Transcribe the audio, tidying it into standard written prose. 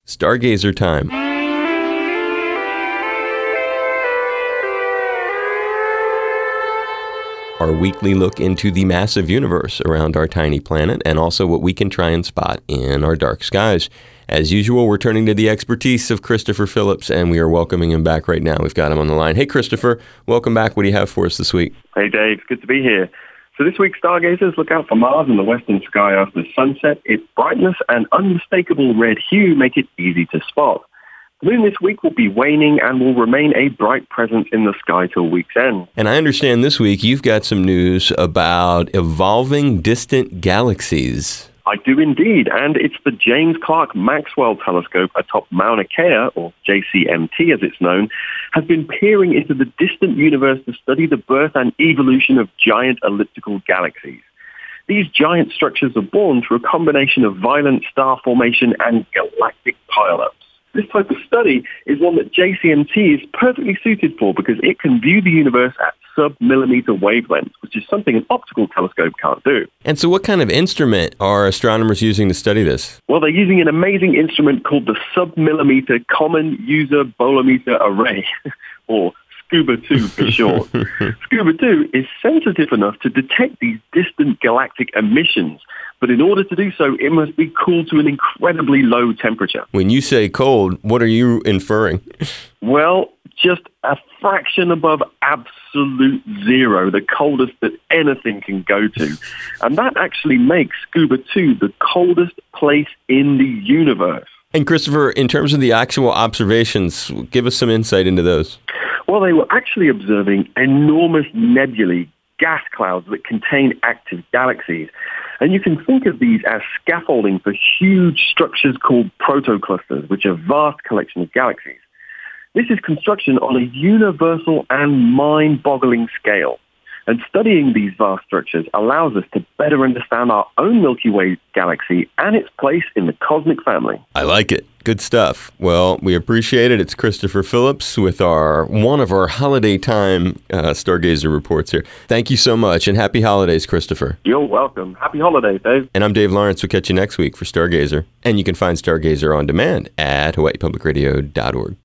Stargazer time. Our weekly look into the massive universe around our tiny planet and also what we can try and spot in our dark skies. As usual, we're turning to the expertise of Christopher Phillips, and we are welcoming him back right now. We've got him on the line. Hey, Christopher, welcome back. What do you have for us this week? Hey, Dave. Good to be here. So this week, stargazers, look out for Mars in the western sky after sunset. Its brightness and unmistakable red hue make it easy to spot. The moon this week will be waning and will remain a bright presence in the sky till week's end. And I understand this week you've got some news about evolving distant galaxies. I do indeed, and it's the James Clerk Maxwell Telescope atop Mauna Kea, or JCMT as it's known, has been peering into the distant universe to study the birth and evolution of giant elliptical galaxies. These giant structures are born through a combination of violent star formation and galactic pileups. This type of study is one that JCMT is perfectly suited for because it can view the universe at sub-millimeter wavelengths, which is something an optical telescope can't do. And so what kind of instrument are astronomers using to study this? Well, they're using an amazing instrument called the Sub-Millimeter Common User Bolometer Array, or SCUBA-2 for short. SCUBA-2 is sensitive enough to detect these distant galactic emissions, but in order to do so, it must be cooled to an incredibly low temperature. When you say cold, what are you inferring? Well, just a fraction above absolute zero, the coldest that anything can go to. And that actually makes SCUBA-2 the coldest place in the universe. And Christopher, in terms of the actual observations, give us some insight into those. Well, they were actually observing enormous nebulae, gas clouds that contain active galaxies. And you can think of these as scaffolding for huge structures called protoclusters, which are vast collections of galaxies. This is construction on a universal and mind-boggling scale. And studying these vast structures allows us to better understand our own Milky Way galaxy and its place in the cosmic family. I like it. Good stuff. Well, we appreciate it. It's Christopher Phillips with one of our holiday time Stargazer reports here. Thank you so much, and happy holidays, Christopher. You're welcome. Happy holidays, Dave. And I'm Dave Lawrence. We'll catch you next week for Stargazer. And you can find Stargazer on demand at hawaiipublicradio.org.